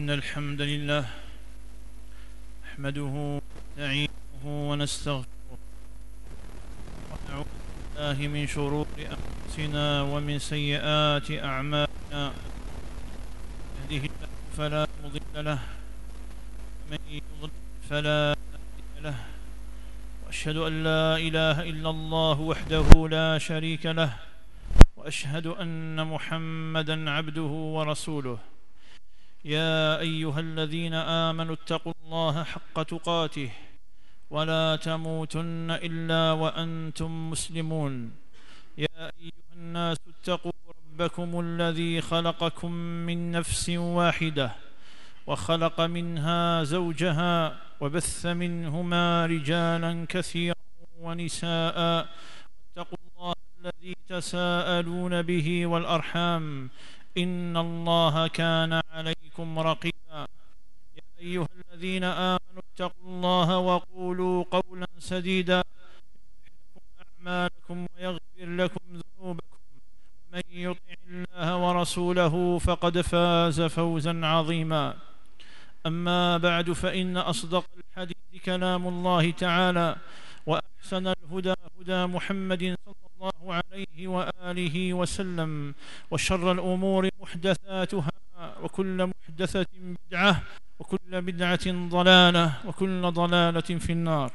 إن الحمد لله نحمده ونستعينه ونستغفره ونعوذ بالله من شرور أنفسنا ومن سيئات أعمالنا. يهده الله فلا مضل له ومن يضلل فلا هادي له، وأشهد أن لا إله إلا الله وحده لا شريك له، وأشهد أن محمدًا عبده ورسوله. يا أيها الذين آمنوا اتقوا الله حق تقاته ولا تموتن إلا وأنتم مسلمون. يا أيها الناس اتقوا ربكم الذي خلقكم من نفس واحدة وخلق منها زوجها وبث منهما رجالا كثيرا ونساء، واتقوا الله الذي تساءلون به والأرحام إن الله كان عليكم رقيبا. يا أيها الذين آمنوا اتقوا الله وقولوا قولا سديدا يصلح لكم أعمالكم ويغفر لكم ذنوبكم، ومن يطع الله ورسوله فقد فاز فوزا عظيما. أما بعد، فإن أصدق الحديث كلام الله تعالى، وأحسن الهدى هدى محمد صلى الله عليه وآله وسلم، وشر الأمور محدثاتها، وكل محدثة بدعة، وكل بدعة ضلالة، وكل ضلالة في النار.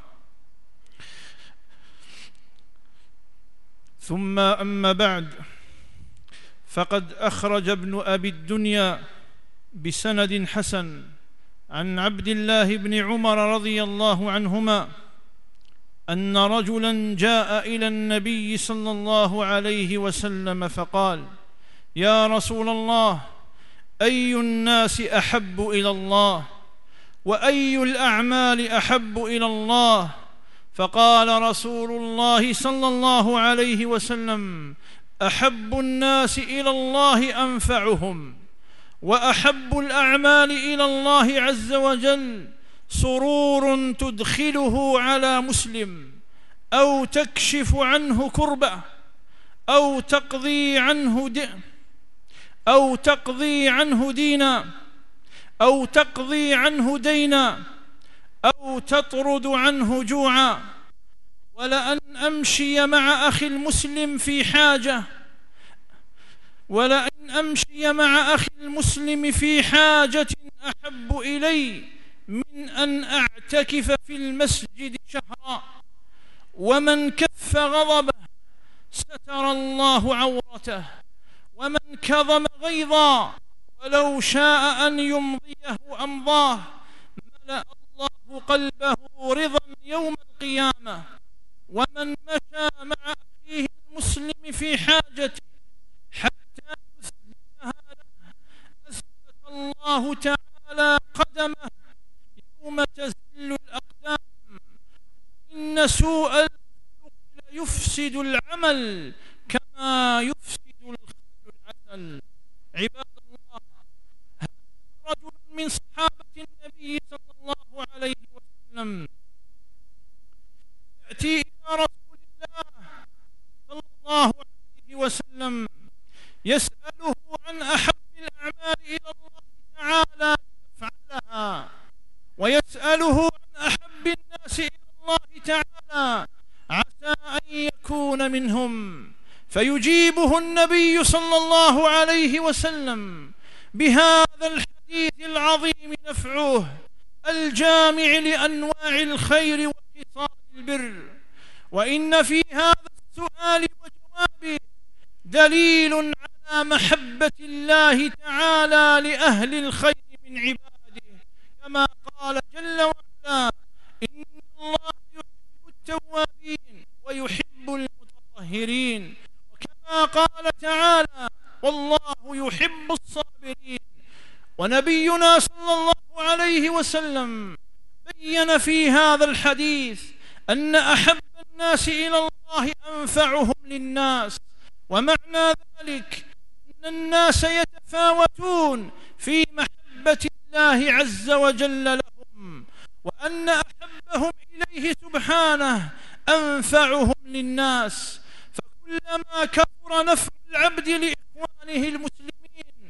ثم أما بعد، فقد أخرج ابن أبي الدنيا بسند حسن عن عبد الله بن عمر رضي الله عنهما أن رجلا جاء إلى النبي صلى الله عليه وسلم فقال: يا رسول الله، أي الناس أحب إلى الله؟ وأي الأعمال أحب إلى الله؟ فقال رسول الله صلى الله عليه وسلم: أحب الناس إلى الله أنفعهم، وأحب الأعمال إلى الله عز وجل سرور تدخله على مسلم، أو تكشف عنه كربة، أو تقضي عنه دينا، أو تطرد عنه جوعا. ولأن أمشي مع أخي المسلم في حاجة أحب إلي من أن أعتكف في المسجد شهرا. ومن كف غضبه ستر الله عورته، ومن كظم غيظا ولو شاء أن يمضيه أمضاه، ملأ الله قلبه رضا يوم القيامة. ومن مشى مع أخيه المسلم في حاجته حتى يثبتها له أثبت الله تعالى قدمه يوم تزل الأقدام. إن سوء الخلق يفسد العمل كما يفسد الخل العسل. عباد الله، هذا رجل من صحابة النبي صلى الله عليه وسلم يأتي إلى رسول الله صلى الله عليه وسلم يسأله عن أحب الأعمال إلى الله تعالى ليفعلها، ويسأله عن أحب الناس إلى الله تعالى عسى أن يكون منهم. فيجيبه النبي صلى الله عليه وسلم بهذا الحديث العظيم نفعه الجامع لأنواع الخير وخصال البر. وإن في هذا السؤال وجوابه دليل على محبة الله تعالى لأهل الخير من عباده، كما قال جل وعلا: إن الله يحب التوابين ويحب المتطهرين. وكما قال تعالى: والله يحب الصابرين. ونبينا صلى الله عليه وسلم بين في هذا الحديث أن أحب الناس إلى الله أنفعهم للناس، ومعنى ذلك أن الناس يتفاوتون في محبة الله عز وجل لهم، وأن أحبهم إليه سبحانه أنفعهم للناس. فكلما كثر نفع العبد لإخوانه المسلمين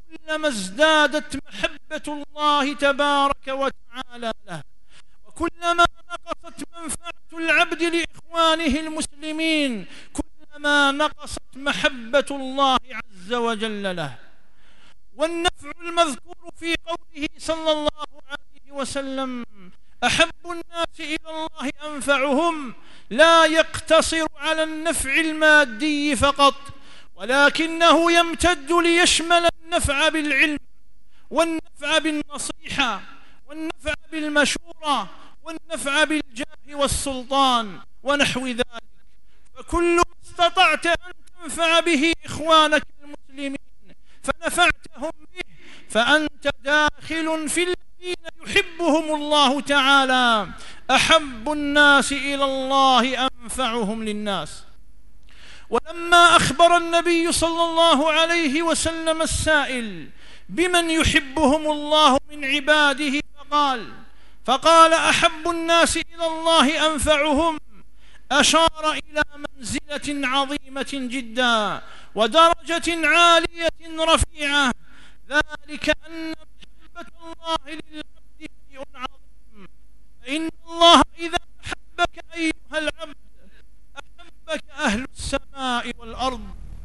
كلما ازدادت محبة الله تبارك وتعالى له، وكلما نقصت منفعة العبد لإخوانه المسلمين كلما نقصت محبة الله عز وجل له. والنفع المذكور في قوله صلى الله عليه وسلم أحب الناس إلى الله أنفعهم لا يقتصر على النفع المادي فقط، ولكنه يمتد ليشمل النفع بالعلم، والنفع بالنصيحة، والنفع بالمشورة، والنفع بالجاه والسلطان ونحو ذلك. فكل ما استطعت أن تنفع به إخوانك المسلمين فنفعتهم به فأنت داخل في الذين يحبهم الله تعالى، أحب الناس إلى الله أنفعهم للناس. ولما أخبر النبي صلى الله عليه وسلم السائل بمن يحبهم الله من عباده فقال أحب الناس إلى الله أنفعهم، أشار إلى منزلة عظيمة جدا ودرجة عالية رفيعة، ذلك أن محبة الله للعبد شيء عظيم. فإن الله إذا أحبك أيها العبد أحبك أهل السماء والأرض.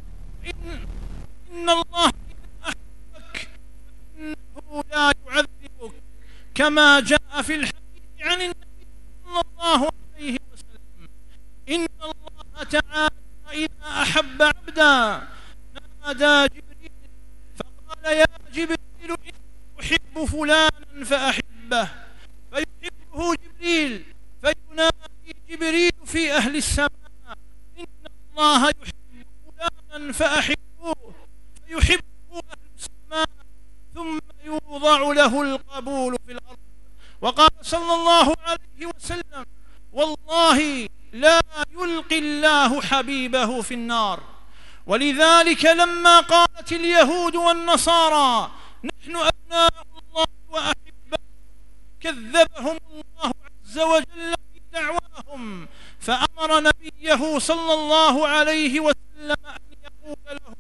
إن الله إذا أحبك فإنه لا يعذبك، كما جاء في الحديث عن النبي صلى الله عليه وسلم إن الله تعالى إذا أحب عبدا نادى جبريل فقال يا جبريل إني أحب فلانا فأحبه، فيحبه جبريل فينادي جبريل في أهل السماء إن الله يحب فلانا فأحبوه، فيحبه أهل السماء ثم يوضع له القبول في الأرض. وقال صلى الله عليه وسلم والله لا يلقي الله حبيبه في النار. ولذلك لما قالت اليهود والنصارى نحن أبناء الله وأحبه كذبهم الله عز وجل في دعواهم، فأمر نبيه صلى الله عليه وسلم أن يقول لهم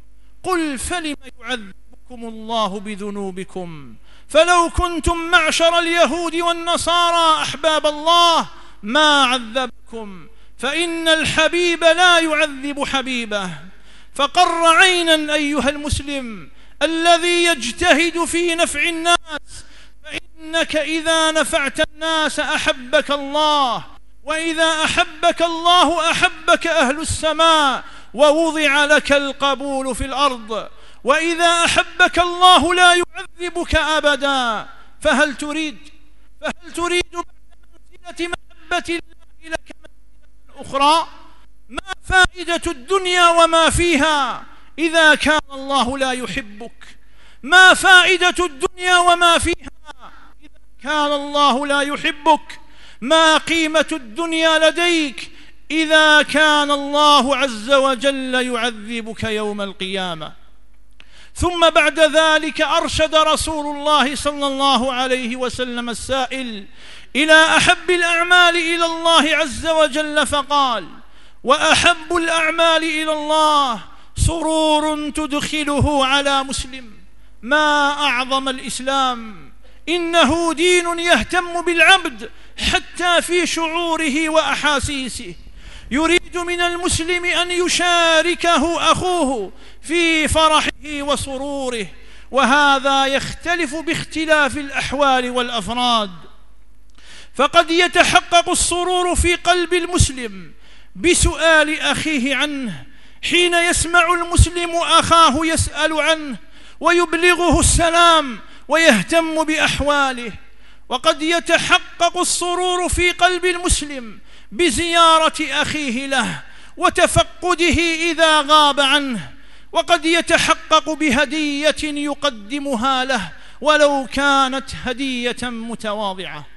قل فلم يعذبكم الله بذنوبكم، فلو كنتم معشر اليهود والنصارى أحباب الله ما عذبكم، فإن الحبيب لا يعذب حبيبه. فقر عينا أيها المسلم الذي يجتهد في نفع الناس، فإنك إذا نفعت الناس أحبك الله، وإذا أحبك الله أحبك أهل السماء ووضع لك القبول في الأرض. وإذا أحبك الله لا يعذبك أبدا. فهل تريد بعد منزلة محبة الله لك منزلة أخرى؟ ما فائدة الدنيا وما فيها إذا كان الله لا يحبك؟ ما فائدة الدنيا وما فيها إذا كان الله لا يحبك؟ ما قيمة الدنيا لديك إذا كان الله عز وجل يعذبك يوم القيامة؟ ثم بعد ذلك أرشد رسول الله صلى الله عليه وسلم السائل إلى أحب الأعمال إلى الله عز وجل فقال وأحب الأعمال إلى الله سرور تدخله على مسلم. ما أعظم الإسلام، إنه دين يهتم بالعبد حتى في شعوره وأحاسيسه. يريد من المسلم أن يشاركه أخوه في فرحه وسروره، وهذا يختلف باختلاف الأحوال والأفراد. فقد يتحقق السرور في قلب المسلم بسؤال أخيه عنه حين يسمع المسلم أخاه يسأل عنه ويبلغه السلام ويهتم بأحواله. وقد يتحقق السرور في قلب المسلم بزيارة أخيه له وتفقده إذا غاب عنه. وقد يتحقق بهدية يقدمها له ولو كانت هدية متواضعة.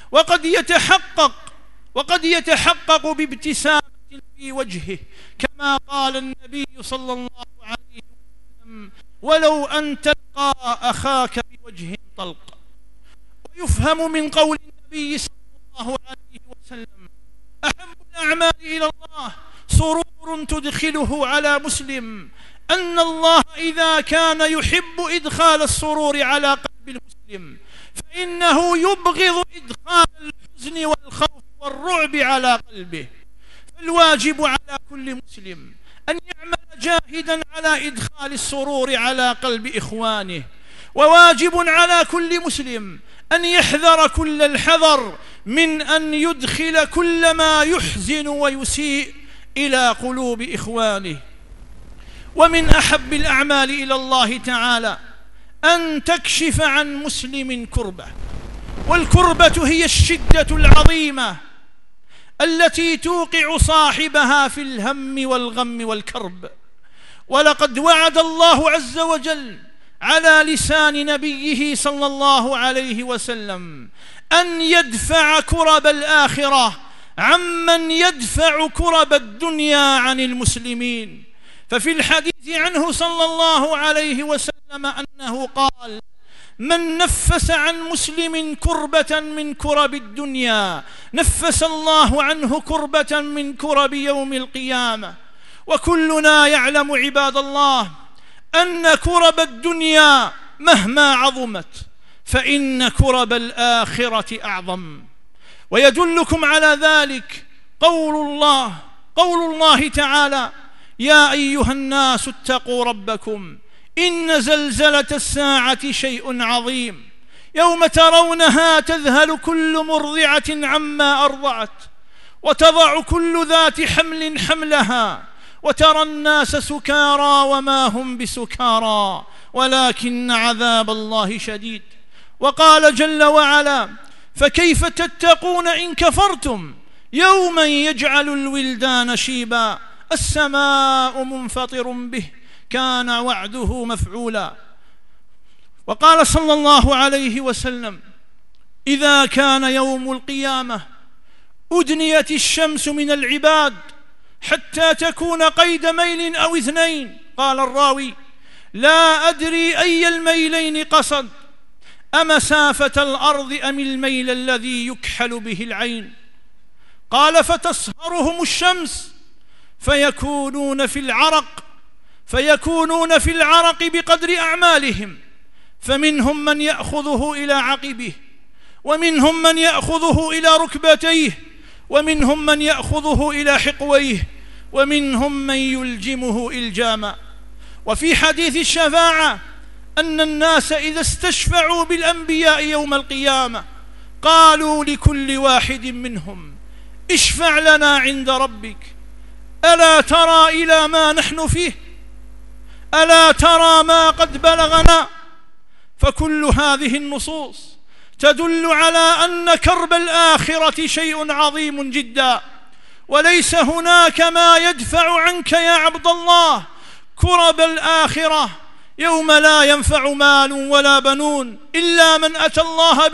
وقد يتحقق بابتسامة في وجهه كما قال النبي صلى الله عليه وسلم ولو أن تلقى أخاك بوجه طلق. ويفهم من قول النبي صلى الله عليه وسلم أحب الأعمال إلى الله سرور سرور تدخله على مسلم أن الله إذا كان يحب إدخال السرور على قلب المسلم فإنه يبغض إدخال الحزن والخوف والرعب على قلبه. فالواجب على كل مسلم أن يعمل جاهدا على إدخال السرور على قلب إخوانه، وواجب على كل مسلم أن يحذر كل الحذر من أن يدخل كل ما يحزن ويسيء إلى قلوب إخوانه. ومن أحب الأعمال إلى الله تعالى أن تكشف عن مسلم كربة، والكربة هي الشدة العظيمة التي توقع صاحبها في الهم والغم والكرب. ولقد وعد الله عز وجل على لسان نبيه صلى الله عليه وسلم أن يدفع كرب الآخرة عمن يدفع كرب الدنيا عن المسلمين. ففي الحديث عنه صلى الله عليه وسلم أنه قال: من نفس عن مسلم كربة من كرب الدنيا نفس الله عنه كربة من كرب يوم القيامة. وكلنا يعلم عباد الله أن كرب الدنيا مهما عظمت فإن كرب الآخرة أعظم. ويدلكم على ذلك قول الله تعالى: يا أيها الناس اتقوا ربكم إن زلزلة الساعة شيء عظيم يوم ترونها تذهل كل مرضعة عما أرضعت وتضع كل ذات حمل حملها وترى الناس سكارى وما هم بسكارى ولكن عذاب الله شديد. وقال جل وعلا: فكيف تتقون إن كفرتم يوما يجعل الولدان شيبا السماء منفطر به كان وعده مفعولا. وقال صلى الله عليه وسلم: إذا كان يوم القيامة أدنيت الشمس من العباد حتى تكون قيد ميل أو اثنين. قال الراوي: لا أدري أي الميلين قصد، أمسافة الأرض أم الميل الذي يكحل به العين. قال: فتصهرهم الشمس فيكونون في العرق بقدر أعمالهم، فمنهم من يأخذه إلى عقبه، ومنهم من يأخذه إلى ركبتيه، ومنهم من يأخذه إلى حقويه، ومنهم من يلجمه إلجاما. وفي حديث الشفاعة أن الناس إذا استشفعوا بالأنبياء يوم القيامة قالوا لكل واحد منهم: اشفع لنا عند ربك، ألا ترى إلى ما نحن فيه؟ ألا ترى ما قد بلغنا؟ فكل هذه النصوص تدل على أن كرب الآخرة شيء عظيم جدا، وليس هناك ما يدفع عنك يا عبد الله كرب الآخرة يوم لا ينفع مال ولا بنون إلا من أتى الله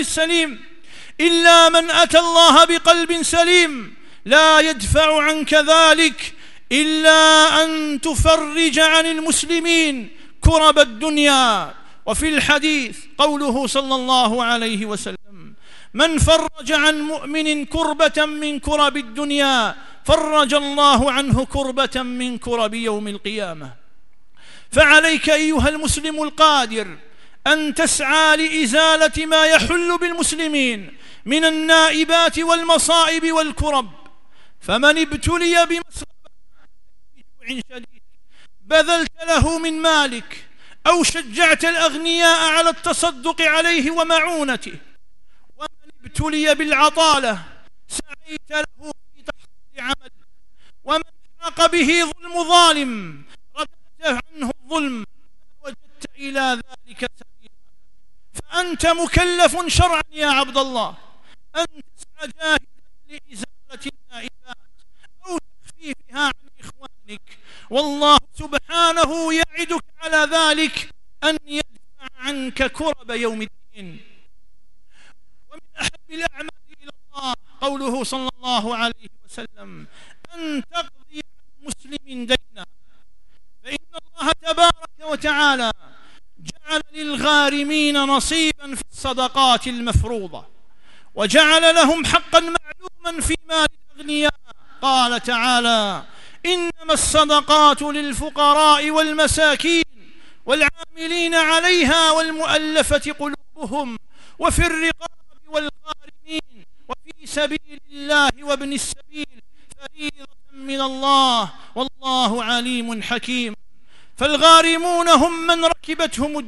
بقلب سليم، لا يدفع عنك ذلك إلا أن تفرج عن المسلمين كرب الدنيا. وفي الحديث قوله صلى الله عليه وسلم: من فرج عن مؤمن كربة من كرب الدنيا فرج الله عنه كربة من كرب يوم القيامة. فعليك أيها المسلم القادر أن تسعى لإزالة ما يحل بالمسلمين من النائبات والمصائب والكرب. فمن ابتلي بمصيبة شديد بذلت له من مالك أو شجعت الأغنياء على التصدق عليه ومعونته. ومن ابتلي بالعطالة سعيت له في تحصيل عمل. ومن حاق به ظلم ظالم رددت عنه الظلم وجدت إلى ذلك سبيلا. فأنت مكلف شرعا يا عبد الله أن تسعى جاهدا لإزالة النائبات أو تخفيفها عن إخوانك، والله سبحانه يعدك على ذلك أن يدفع عنك كرب يوم الدين. ومن أحب الأعمال إلى الله قوله صلى الله عليه وسلم: أن تقضي عن مسلم دينا، فإن الله تبارك وتعالى جعل للغارمين نصيبا في الصدقات المفروضة، وجعل لهم حقا معلوما في مال الأغنياء. قال تعالى: إنما الصدقات للفقراء والمساكين والعاملين عليها والمؤلفة قلوبهم وفي الرقاب والغارمين وفي سبيل الله وابن السبيل فريضة من الله والله عليم حكيم. فالغارمون هم من ركبتهم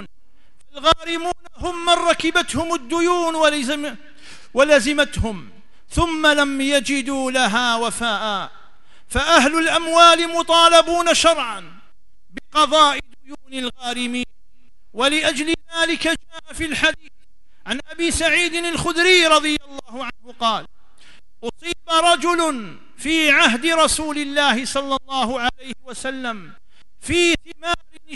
الديون ولزمتهم ثم لم يجدوا لها وفاء، فأهل الأموال مطالبون شرعا بقضاء ديون الغارمين. ولأجل ذلك جاء في الحديث عن أبي سعيد الخدري رضي الله عنه قال: أصيب رجل في عهد رسول الله صلى الله عليه وسلم في ثمار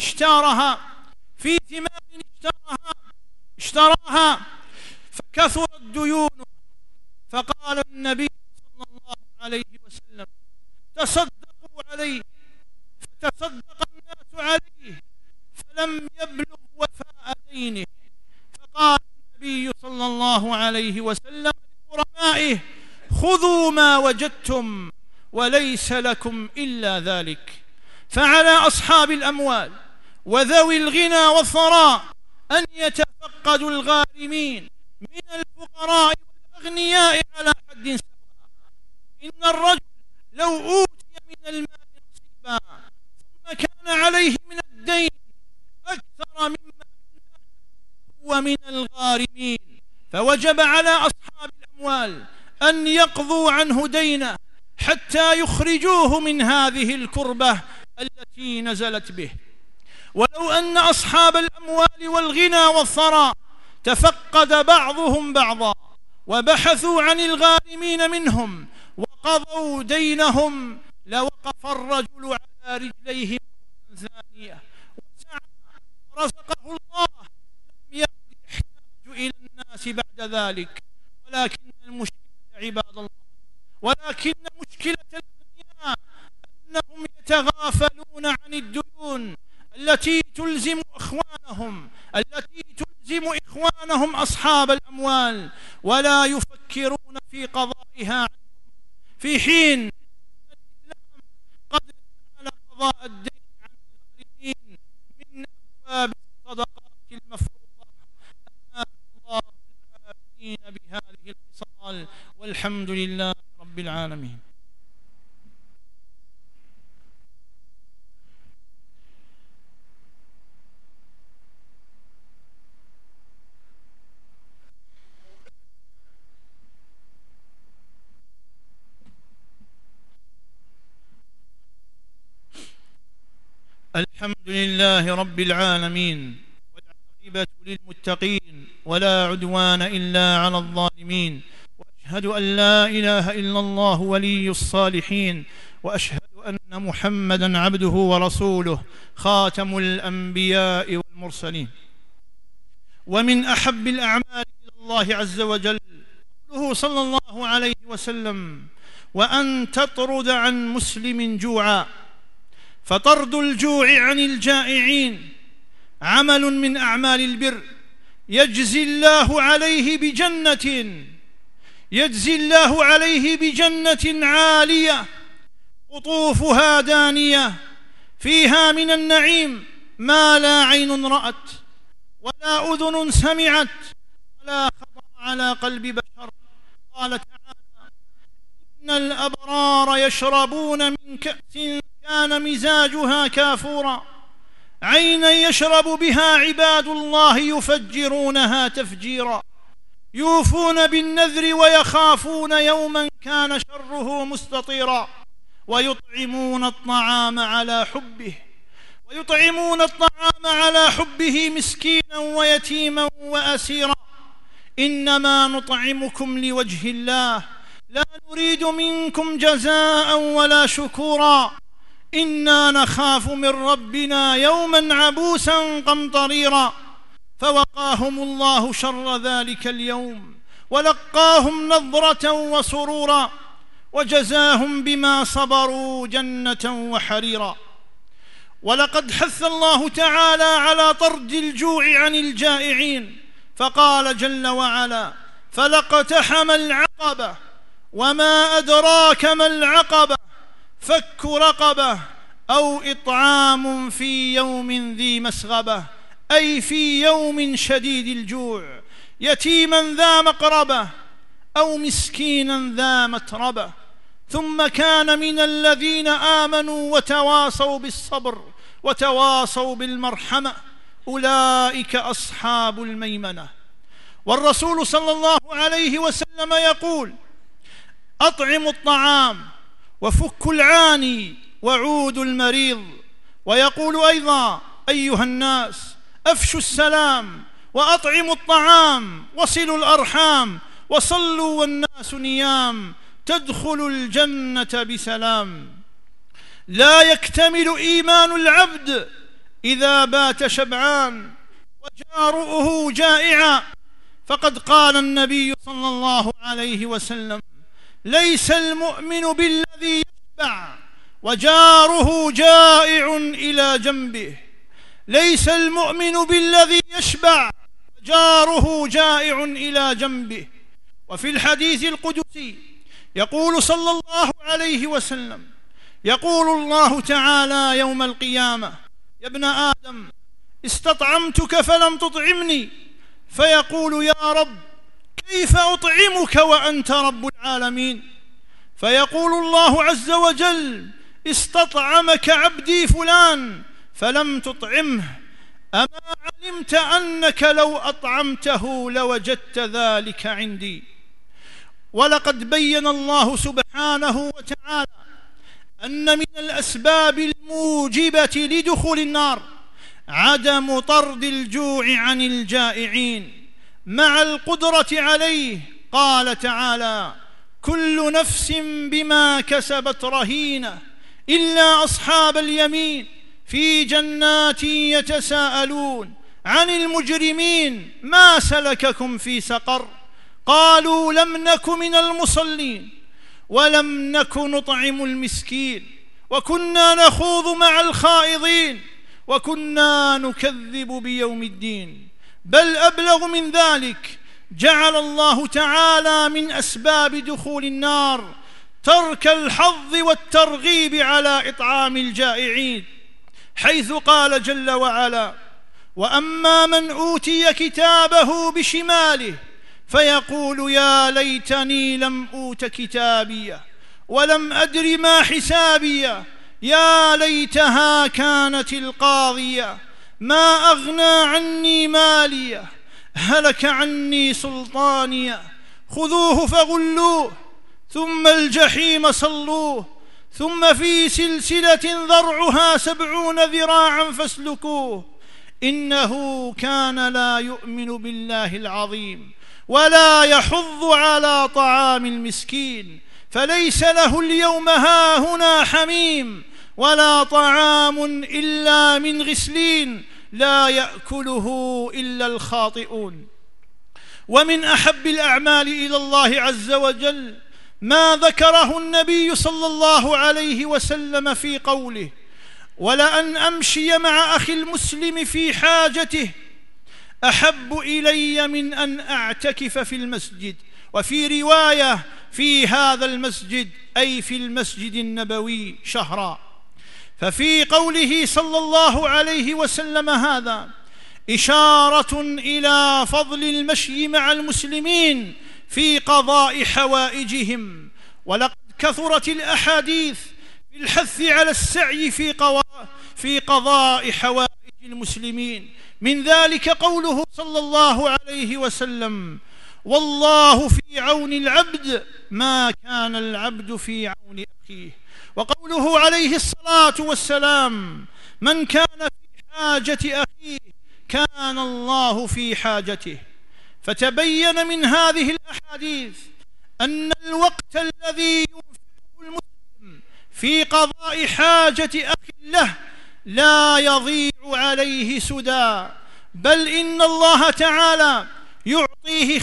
اشتراها فكثرت ديونه، فقال النبي صلى الله عليه وسلم: تصدقوا عليه، فتصدق الناس عليه فلم يبلغ وفاء دينه، فقال النبي صلى الله عليه وسلم لغرمائه: خذوا ما وجدتم وليس لكم إلا ذلك. فعلى أصحاب الأموال وذوي الغنى والثراء أن يتفقدوا الغارمين من الفقراء والأغنياء على حد سواء. إن الرجل لو أوتي من المال نصيبا ثم كان عليه من الدين أكثر مما هو من الغارمين، فوجب على أصحاب الأموال أن يقضوا عنه دينه حتى يخرجوه من هذه الكربة التي نزلت به. ولو أن أصحاب الأموال والغنى والثراء تفقد بعضهم بعضا وبحثوا عن الغارمين منهم وقضوا دينهم لوقف الرجل على رجليه ثانية وسعى ورزقه الله، لم يحتاج إلى الناس بعد ذلك. ولكن المشكلة عباد الله، ولكن مشكلة الأغنياء أنهم يتغافلون عن الديون التي تلزم إخوانهم أصحاب الأموال، ولا يفكرون في قضائها عنهم، في حين الإسلام قد جعل قضاء الدين عن الغارمين من أبواب الصدقات المفروضة. أمات الله العاملين بهذه الخصال، والحمد لله رب العالمين. الحمد لله رب العالمين، والعاقبة للمتقين، ولا عدوان إلا على الظالمين، وأشهد أن لا إله إلا الله ولي الصالحين، وأشهد أن محمدًا عبده ورسوله خاتم الأنبياء والمرسلين. ومن أحب الأعمال إلى الله عز وجل قوله صلى الله عليه وسلم: وأن تطرد عن مسلم جوعا. فطرد الجوع عن الجائعين عمل من أعمال البر يجزي الله عليه بجنة عالية قطوفها دانية فيها من النعيم ما لا عين رأت ولا أذن سمعت ولا خطر على قلب بشر. قال تعالى: إن الأبرار يشربون من كأس كان مزاجها كافورا عينا يشرب بها عباد الله يفجرونها تفجيرا يوفون بالنذر ويخافون يوما كان شره مستطيرا ويطعمون الطعام على حبه مسكينا ويتيما وأسيرا إنما نطعمكم لوجه الله لا نريد منكم جزاء ولا شكورا إنا نخاف من ربنا يوما عبوسا قمطريرا فوقاهم الله شر ذلك اليوم ولقاهم نضرة وسرورا وجزاهم بما صبروا جنة وحريرا. ولقد حث الله تعالى على طرد الجوع عن الجائعين فقال جل وعلا: فلاقتحم العقبة وما أدراك ما العقبة فك رقبة أو إطعام في يوم ذي مسغبة، أي في يوم شديد الجوع، يتيما ذا مقربة أو مسكينا ذا متربة. ثم كان من الذين آمنوا وتواصوا بالصبر وتواصوا بالمرحمة، أولئك أصحاب الميمنة. والرسول صلى الله عليه وسلم يقول: أطعموا الطعام وفكوا العاني وعودوا المريض. ويقول أيضا: أيها الناس أفشوا السلام وأطعموا الطعام وصلوا الأرحام وصلوا والناس نيام تدخلوا الجنة بسلام. لا يكتمل إيمان العبد إذا بات شبعان وجاره جائعا، فقد قال النبي صلى الله عليه وسلم: ليس المؤمن بالذي يشبع وجاره جائع إلى جنبه. ليس المؤمن بالذي يشبع وجاره جائع إلى جنبه. وفي الحديث القدسي يقول صلى الله عليه وسلم: يقول الله تعالى يوم القيامة: يا ابن آدم استطعمتك فلم تطعمني، فيقول: يا رب كيف أطعمك وأنت رب العالمين؟ فيقول الله عز وجل: استطعمك عبدي فلان فلم تطعمه، أما علمت أنك لو أطعمته لوجدت ذلك عندي. ولقد بين الله سبحانه وتعالى أن من الأسباب الموجبة لدخول النار عدم طرد الجوع عن الجائعين مع القدرة عليه. قال تعالى: كل نفس بما كسبت رهينة إلا أصحاب اليمين في جنات يتساءلون عن المجرمين ما سلككم في سقر؟ قالوا لم نك من المصلين ولم نك نطعم المسكين وكنا نخوض مع الخائضين وكنا نكذب بيوم الدين. بل أبلغ من ذلك، جعل الله تعالى من أسباب دخول النار ترك الحظ والترغيب على إطعام الجائعين، حيث قال جل وعلا: وأما من أوتي كتابه بشماله فيقول يا ليتني لم أوت كتابيه ولم أدر ما حسابيه يا ليتها كانت القاضية ما أغنى عني ماليه هلك عني سلطانيه خذوه فغلوه ثم الجحيم صلوه ثم في سلسلة ذرعها 70 ذراعا فاسلكوه إنه كان لا يؤمن بالله العظيم ولا يحض على طعام المسكين فليس له اليوم هاهنا حميم ولا طعام إلا من غسلين لا يأكله إلا الخاطئون. ومن أحب الأعمال إلى الله عز وجل ما ذكره النبي صلى الله عليه وسلم في قوله: ولأن أمشي مع أخي المسلم في حاجته أحب إلي من أن أعتكف في المسجد. وفي رواية: في هذا المسجد، أي في المسجد النبوي، شهرا. ففي قوله صلى الله عليه وسلم هذا إشارة إلى فضل المشي مع المسلمين في قضاء حوائجهم. ولقد كثرت الأحاديث في الحث على السعي في قضاء حوائج المسلمين، من ذلك قوله صلى الله عليه وسلم: والله في عون العبد ما كان العبد في عون أخيه. وقوله عليه الصلاة والسلام: من كان في حاجة أخيه كان الله في حاجته. فتبين من هذه الأحاديث أن الوقت الذي ينفقه المسلم في قضاء حاجة أخ له لا يضيع عليه سدى، بل إن الله تعالى يعطيه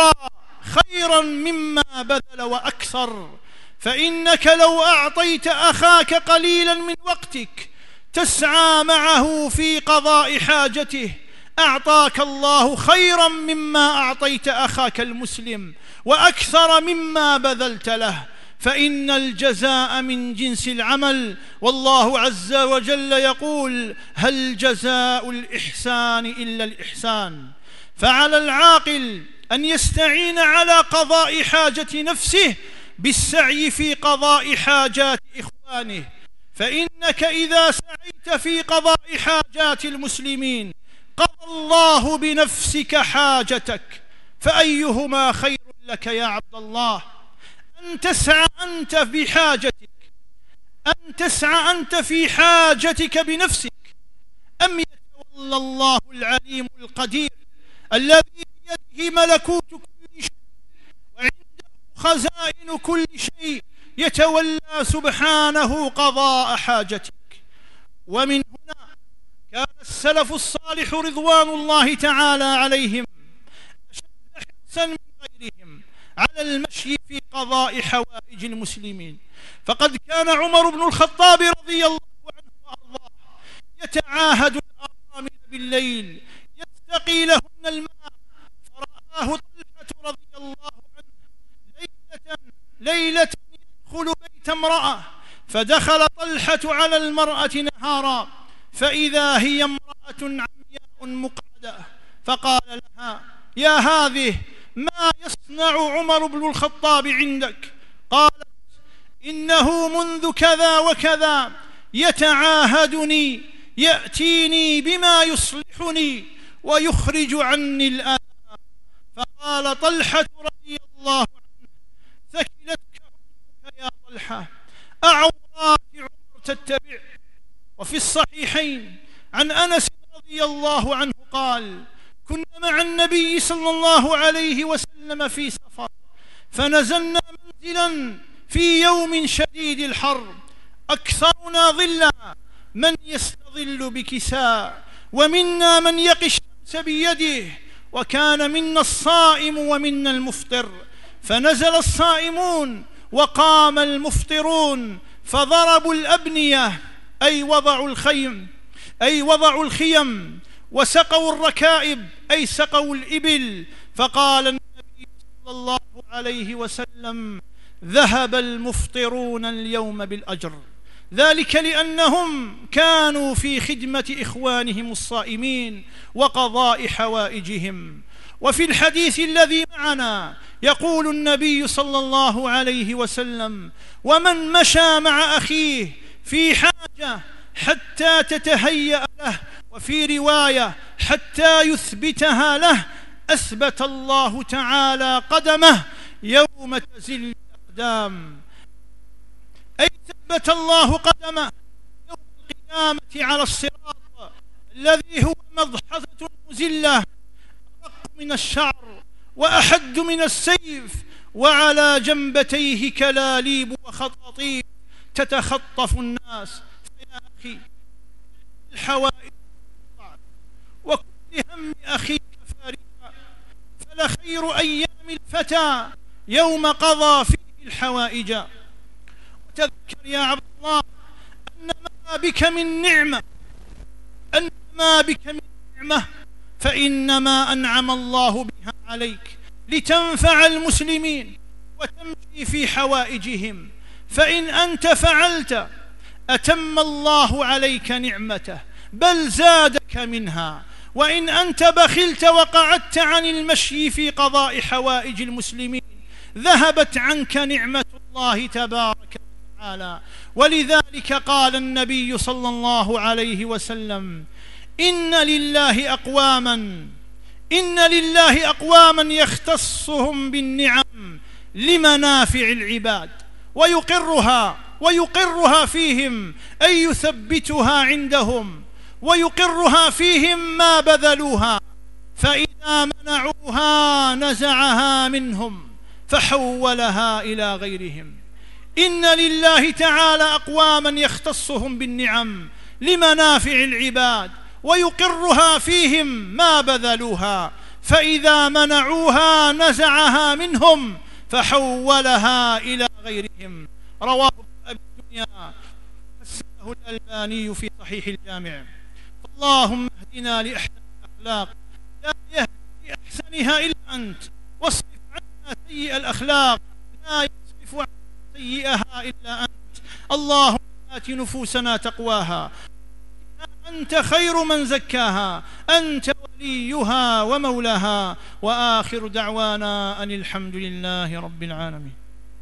خيرا مما بذل وأكثر. فإنك لو أعطيت أخاك قليلا من وقتك تسعى معه في قضاء حاجته أعطاك الله خيرا مما أعطيت أخاك المسلم وأكثر مما بذلت له. فإن الجزاء من جنس العمل، والله عز وجل يقول: هل جزاء الإحسان إلا الإحسان. فعلى العاقل أن يستعين على قضاء حاجة نفسه بالسعي في قضاء حاجات إخوانه، فإنك إذا سعيت في قضاء حاجات المسلمين قضى الله بنفسك حاجتك، فأيهما خير لك يا عبد الله؟ أن تسعى أنت بحاجتك، أن تسعى أنت في حاجتك بنفسك، أم يتولى الله العليم القدير الذي بيده ملكوت كل شيء وعنده خزائن كل شيء يتولى سبحانه قضاء حاجتك؟ ومن هنا كان السلف الصالح رضوان الله تعالى عليهم أشد حرصا من غيرهم على المشي في قضاء حوائج المسلمين، فقد كان عمر بن الخطاب رضي الله عنه وأرضاه يتعاهد الأرامل بالليل يستقي لهن الماء، فرآه طلحة رضي الله عنه ليلة يدخل بيت امرأة، فدخل طلحة على المرأة نهارا فإذا هي امرأة عمياء مقعدة، فقال لها: يا هذه، ما يصنع عمر بن الخطاب عندك؟ قالت: إنه منذ كذا وكذا يتعاهدني، يأتيني بما يصلحني ويخرج عني الآن. فقال طلحة رضي الله عنه: ثكلتك أمك يا طلحة، أعورات عمر تتبع. وفي الصحيحين عن أنس رضي الله عنه قال: كنا مع النبي صلى الله عليه وسلم في سفر، فنزلنا منزلا في يوم شديد الحر، أكثرنا ظلا من يستظل بكساء، ومنا من يقي الشمس بيده، وكان منا الصائم ومنا المفطر، فنزل الصائمون وقام المفطرون، فضربوا الأبنية أي وضعوا الخيم، وسقوا الركائب أي سقوا الإبل. فقال النبي صلى الله عليه وسلم: ذهب المفطرون اليوم بالأجر، ذلك لأنهم كانوا في خدمة إخوانهم الصائمين وقضاء حوائجهم. وفي الحديث الذي معنا يقول النبي صلى الله عليه وسلم: ومن مشى مع أخيه في حاجة حتى تتهيأ له، وفي رواية حتى يثبتها له، أثبت الله تعالى قدمه يوم تزل الأقدام، أي ثبت الله قدمه يوم القيامة على الصراط الذي هو مضحضة مزلة، أرق من الشعر وأحد من السيف، وعلى جنبتيه كلاليب وخطاطيف تتخطف الناس. فيا أخي، الحوائج وكل هم أخيك فارقا، فلخير أيام الفتى يوم قضى فيه الحوائج. وتذكر يا عبد الله أن ما بك من نعمة فإنما أنعم الله بها عليك لتنفع المسلمين وتمشي في حوائجهم، فإن أنت فعلت أتم الله عليك نعمته بل زادك منها، وإن أنت بخلت وقعدت عن المشي في قضاء حوائج المسلمين ذهبت عنك نعمة الله تبارك وتعالى. ولذلك قال النبي صلى الله عليه وسلم: إن لله أقواما يختصهم بالنعم لمنافع العباد ويقرها فيهم، أي يثبتها عندهم ويقرها فيهم ما بذلوها، فإذا منعوها نزعها منهم فحولها إلى غيرهم. إن لله تعالى أقواما يختصهم بالنعم لمنافع العباد ويقرها فيهم ما بذلوها، فإذا منعوها نزعها منهم فحولها إلى غيرهم. رواه أبي الدنيا حسنه الألباني في صحيح الجامع. اللهم اهدنا لأحسن الأخلاق، لا يهدي لأحسنها إلا أنت، واصرف عنا سيئ الأخلاق، لا يصرف عنا يهيئها إلا أنت. اللهم آت نفوسنا تقواها، أنت خير من زكاها، أنت وليها ومولاها. وآخر دعوانا أن الحمد لله رب العالمين.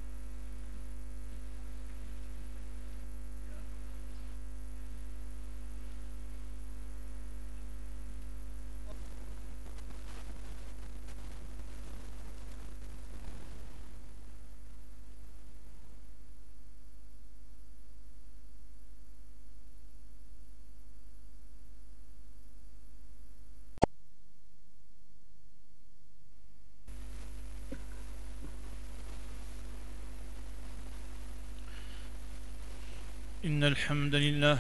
إن الحمد لله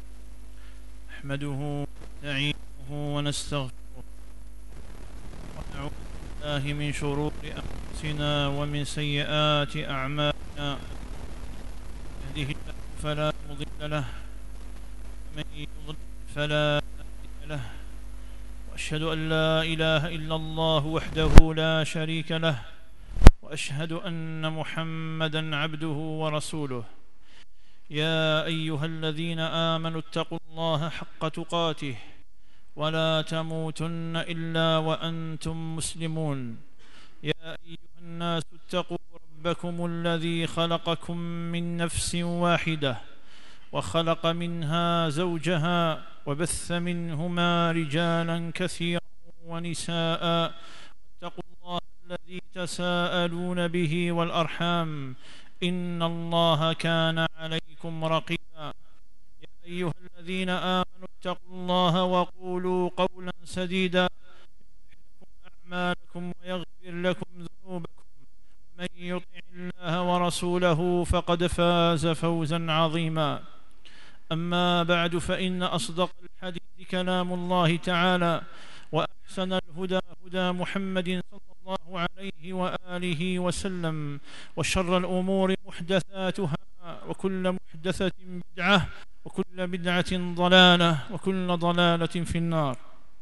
نحمده ونستعينه ونستغفره ونعوذ بالله من شرور أنفسنا ومن سيئات أعمالنا. يهده الله فلا مضل له ومن يضلل فلا هادي له، وأشهد أن لا إله إلا الله وحده لا شريك له، وأشهد أن محمدًا عبده ورسوله. يا أيها الذين آمنوا اتقوا الله حق تقاته ولا تموتن إلا وأنتم مسلمون. يا أيها الناس اتقوا ربكم الذي خلقكم من نفس واحدة وخلق منها زوجها وبث منهما رجالا كثيرا ونساء، واتقوا الله الذي تساءلون به والأرحام إن الله كان عليكم رقيبا. يا أيها الذين آمنوا اتقوا الله وقولوا قولا سديدا يصلح لكم أعمالكم ويغفر لكم ذنوبكم، ومن يطع الله ورسوله فقد فاز فوزا عظيما. أما بعد، فإن أصدق الحديث كلام الله تعالى، وأحسن الهدى هدى محمد صلى الله عليه وآله وسلم، وشر الأمور محدثاتها، وكل محدثة بدعة، وكل بدعة ضلالة، وكل ضلالة في النار.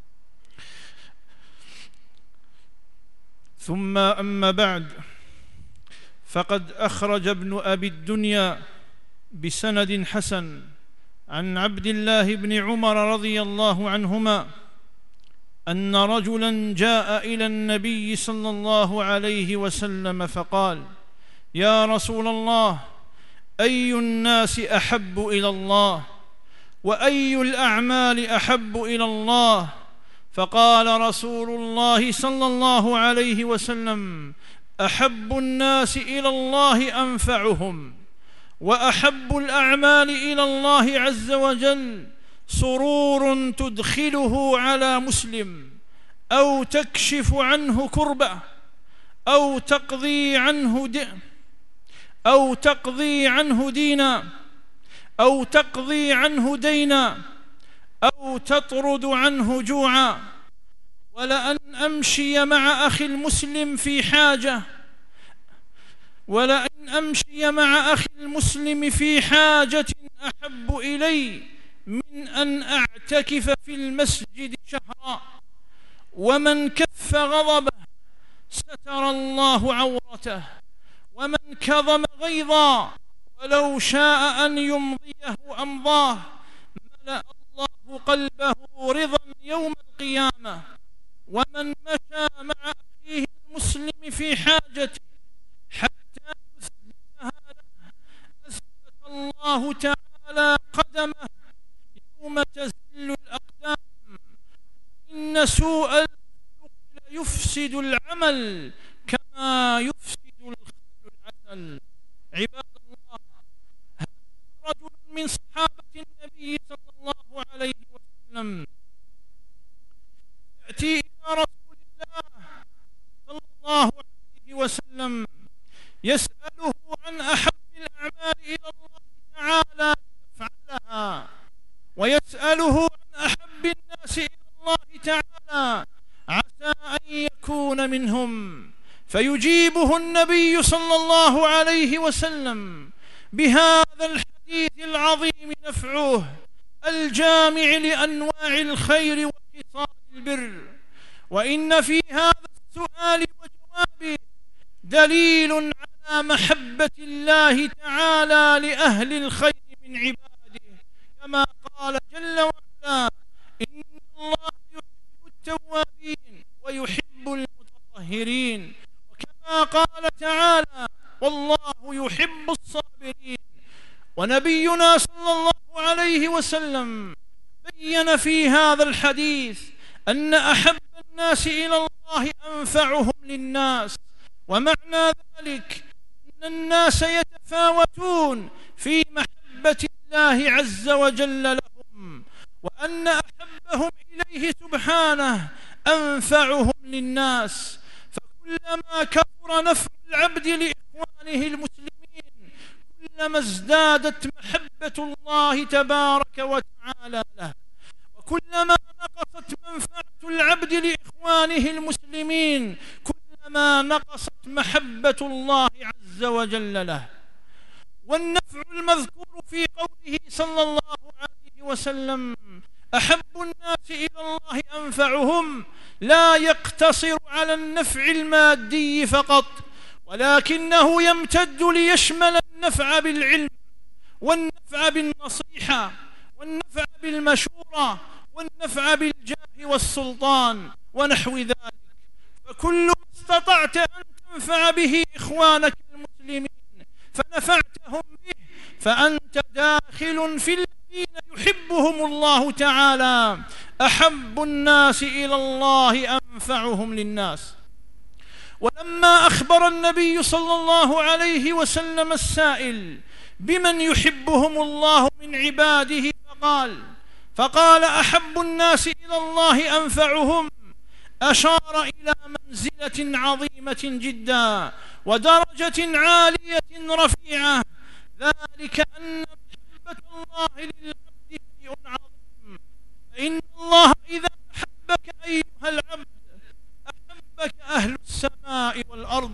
ثم أما بعد، فقد أخرج ابن أبي الدنيا بسند حسن عن عبد الله بن عمر رضي الله عنهما أن رجلا جاء إلى النبي صلى الله عليه وسلم فقال: يا رسول الله، أي الناس أحب إلى الله؟ وأي الأعمال أحب إلى الله؟ فقال رسول الله صلى الله عليه وسلم: أحب الناس إلى الله أنفعهم، وأحب الأعمال إلى الله عز وجل سرور تدخله على مسلم، أو تكشف عنه كربة، أو تقضي عنه دينا، أو تطرد عنه جوعا. ولأن أمشي مع أخي المسلم في حاجة أحب إلي من أن أعتكف في المسجد شهرا. ومن كف غضبه ستر الله عورته، ومن كظم غيظا ولو شاء أن يمضيه أمضاه، ملأ الله قلبه رضا يوم القيامة. ومن مشى مع أخيه المسلم في حاجته حتى يثبتها له، أثبت الله تعالى قدمه يوم تزل الأقدام. إن سوء الخلق يفسد العمل كما يفسد الخل العسل. عباد الله، هذا رجل من صحابة النبي صلى الله عليه وسلم يأتي إلى رسول الله صلى الله عليه وسلم يسأله عن أحب الأعمال إلى الله تعالى يفعلها، ويسأله عن أحب الناس إلى الله تعالى عسى أن يكون منهم. فيجيبه النبي صلى الله عليه وسلم بهذا الحديث العظيم نفعه الجامع لأنواع الخير وخصال البر. وإن في هذا السؤال وجوابه دليل على على محبة الله تعالى لأهل الخير من عباده، كما قال جل وعلا: إن الله يحب التوابين ويحب المتطهرين، وكما قال تعالى: والله يحب الصابرين. ونبينا صلى الله عليه وسلم بين في هذا الحديث أن أحب الناس إلى الله أنفعهم للناس، ومعنى ذلك أن الناس يتفاوتون في محبة الله عز وجل لهم، وأن أحبهم إليه سبحانه أنفعهم للناس. فكلما كثر نفع العبد لإخوانه المسلمين كلما ازدادت محبة الله تبارك وتعالى له، وكلما نقصت منفعة العبد لإخوانه المسلمين كلما نقصت محبة الله عز وجل له. والنفع المذكور في قوله صلى الله عليه وسلم: أحب الناس إلى الله أنفعهم، لا يقتصر على النفع المادي فقط، ولكنه يمتد ليشمل النفع بالعلم، والنفع بالنصيحة، والنفع بالمشورة، والنفع بالجاه والسلطان ونحو ذلك. فكل ما استطعت أن تنفع به إخوانك المسلمين فنفعتهم به فأنت داخل في الذين يحبهم الله تعالى. أحب الناس إلى الله أنفعهم للناس. ولما أخبر النبي صلى الله عليه وسلم السائل بمن يحبهم الله من عباده فقال: أحب الناس إلى الله أنفعهم، أشار إلى منزلة عظيمة جدا ودرجة عالية رفيعة، ذلك أن محبة الله للعبد شيء عظيم. فإن الله إذا أحبك أيها العبد أحبك أهل السماء والأرض.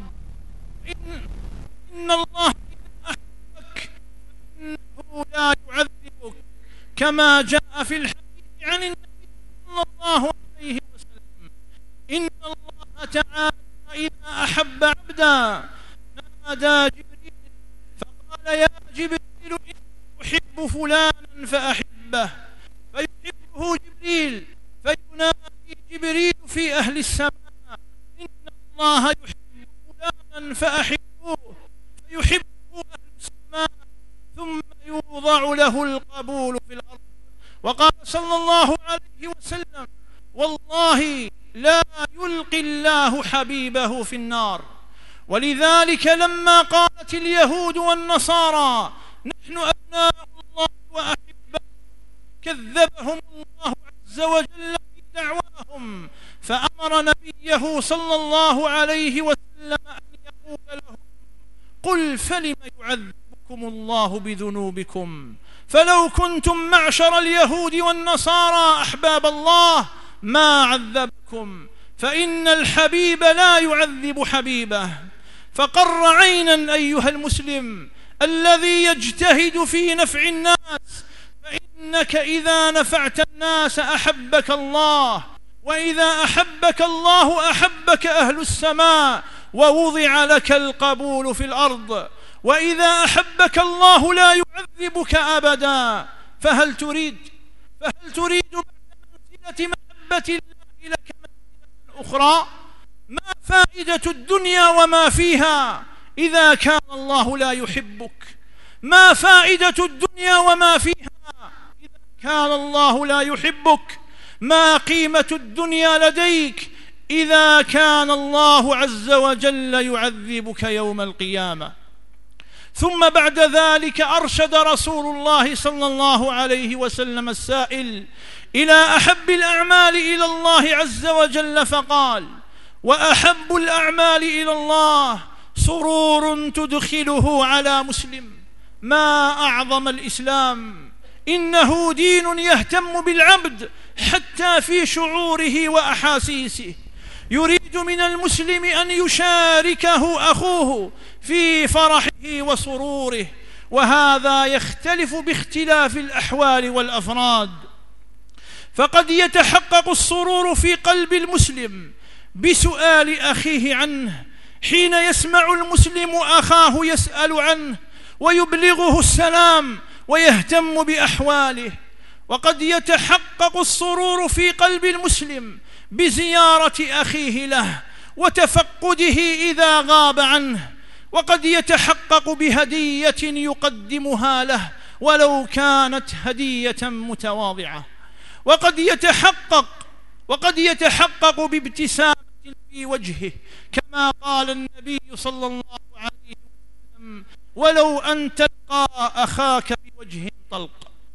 إن الله إذا أحبك فإنه لا يعذبك، كما جاء في الحديث عن النبي صلى الله عليه وسلم: إن الله تعالى إذا أحب عبدا نادى جبريل فقال: يا جبريل إني أحب فلانا فأحبه، فيحبه جبريل، فينادي جبريل في أهل السماء: إن الله يحب فلانا فأحبوه، فيحبه أهل السماء، ثم يوضع له القبول في الأرض. وقال صلى الله عليه وسلم: والله لا يلقي الله حبيبه في النار. ولذلك لما قالت اليهود والنصارى: نحن أبناء الله وأحباؤه، كذبهم الله عز وجل في دعواهم، فأمر نبيه صلى الله عليه وسلم أن يقول لهم: قل فلم يعذبكم الله بذنوبكم؟ فلو كنتم معشر اليهود والنصارى أحباب الله ما عذبكم، فإن الحبيب لا يعذب حبيبه. فقر عينا أيها المسلم الذي يجتهد في نفع الناس، فإنك إذا نفعت الناس أحبك الله، وإذا أحبك الله أحبك أهل السماء، ووضع لك القبول في الأرض. وإذا أحبك الله لا يعذبك أبدا. فهل تريد بعد منزلة محبة الله لك منزلة أخرى؟ ما فائدة الدنيا وما فيها إذا كان الله لا يحبك؟ ما فائدة الدنيا وما فيها إذا كان الله لا يحبك؟ ما قيمة الدنيا لديك إذا كان الله عز وجل يعذبك يوم القيامة؟ ثم بعد ذلك أرشد رسول الله صلى الله عليه وسلم السائل إلى أحب الأعمال إلى الله عز وجل فقال: وأحب الأعمال إلى الله سرور تدخله على مسلم. ما أعظم الإسلام! إنه دين يهتم بالعبد حتى في شعوره وأحاسيسه. يريد من المسلم أن يشاركه أخوه في فرحه وسروره، وهذا يختلف باختلاف الأحوال والأفراد. فقد يتحقق السرور في قلب المسلم بسؤال أخيه عنه حين يسمع المسلم أخاه يسأل عنه ويبلغه السلام ويهتم بأحواله. وقد يتحقق السرور في قلب المسلم بزيارة أخيه له وتفقده إذا غاب عنه، وقد يتحقق بهدية يقدمها له ولو كانت هدية متواضعة، وقد يتحقق بابتسامة في وجهه، كما قال النبي صلى الله عليه وسلم: ولو أن تلقى أخاك بوجه طلق.